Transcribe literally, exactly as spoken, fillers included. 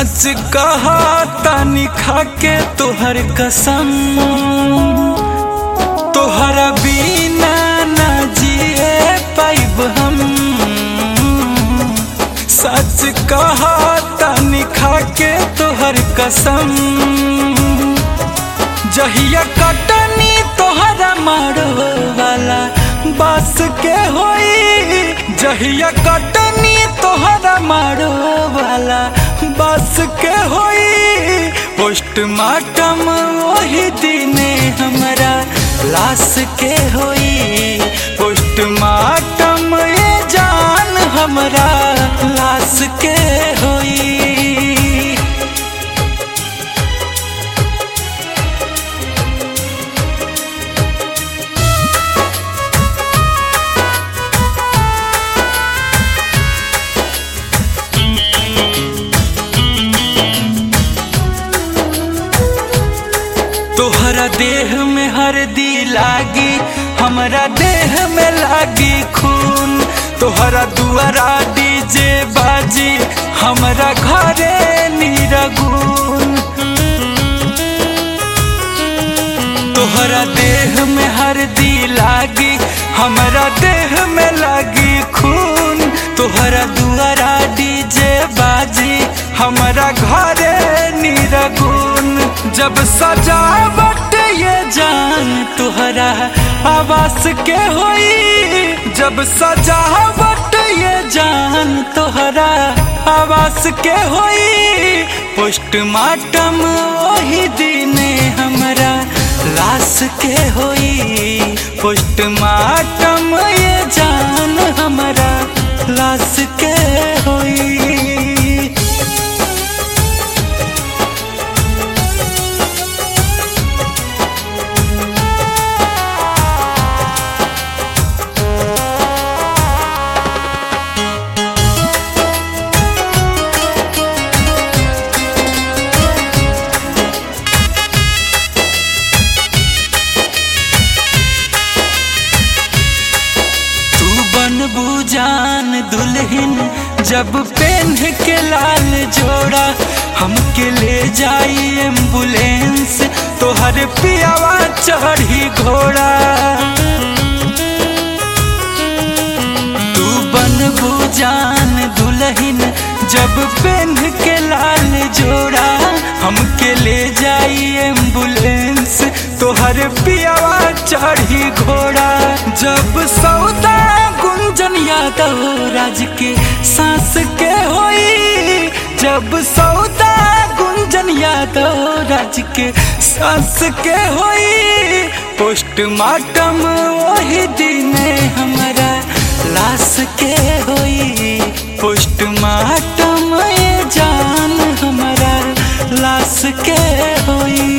सच कहा तानी खाके तोहर कसम, तोहरा बिना ना जिए पाइब हम। सच कहा तानी खाके तोहर कसम, जहिया कटनी तोहरा मारो वाला बस के होई, जहिया कटनी तोहरा मारो वाला बस के होई। पोस्टमार्टम वही दिने हमरा लाश के होई, पोस्टमार्टम ये जान हमरा लाश के होई। तोहरा देह में हरदी लागी, हमरा देह में लागी खून। तोहरा दुआरा डीजे बाजी, हमरा घरे निरगुन। तोहरा देह में हरदी लागी, हमरा देह में लागी खून। तोहरा दुआरा डीजे बाजी, हमरा घरे निरगुन। जब सजावट ये जान तोहरा आवास के होई, जब सजावट ये जान तोहरा आवास के होई। पोस्टमार्टम वही दिने हमरा लाश के होई, पोस्टमार्टम ये जान हमरा लाश के होई। जान दुल्हन जब पहन के लाल जोड़ा, हमके ले जाई एम्बुलेंस तोहर पियावा चढ़ी घोड़ा। तू बनबू जान दुल्हन जब पहन के लाल जोड़ा, हमके ले जाई एम्बुलेंस तोहर पियावा चढ़ी घोड़ा। जब सौदा गुंजन यादव राज के सांस के होई, जब सौदा गुंजन यादव राज के सांस के होई। पोस्टमार्टम वही दिने हमरा लाश के होई, पोस्टमार्टम ये जान हमरा लाश के होई।